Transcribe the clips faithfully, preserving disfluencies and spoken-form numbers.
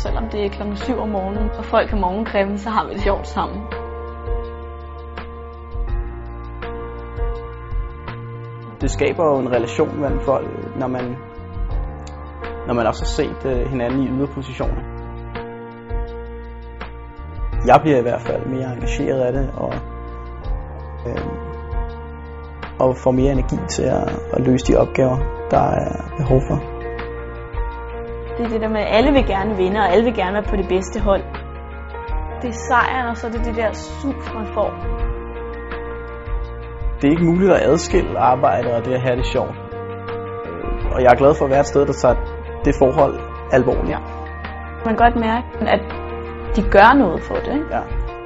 selvom det er klokken syv om morgenen, og folk er morgenkrævende, så har vi det sjovt sammen. Det skaber jo en relation mellem folk, når man, når man også har set hinanden i yderpositioner. Jeg bliver i hvert fald mere engageret af det, og, øh, og får mere energi til at, at løse de opgaver, der er behov for. Det er det der med, at alle vil gerne vinde, og alle vil gerne være på det bedste hold. Det er sejren, og så er det det der sus, man får. Det er ikke muligt at adskille arbejde og det at have det sjovt. Og jeg er glad for at være et sted, der tager det forhold alvorligt. Ja. Man kan godt mærke, at de gør noget for det. Ikke? Ja.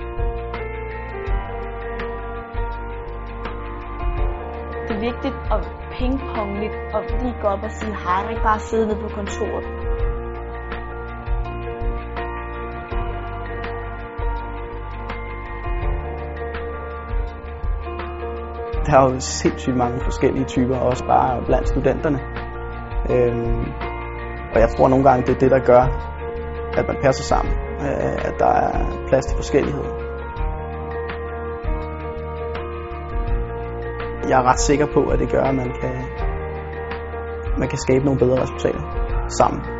Det er vigtigt at pingponge lidt og lige gå op og sige hej, og ikke bare sidde nede på kontoret. Der er jo sindssygt mange forskellige typer, også bare blandt studenterne. Øhm, og jeg tror nogle gange, det er det, der gør, at man passer sammen. Øh, at der er plads til forskellighed. Jeg er ret sikker på, at det gør, at man kan, man kan skabe nogle bedre resultater sammen.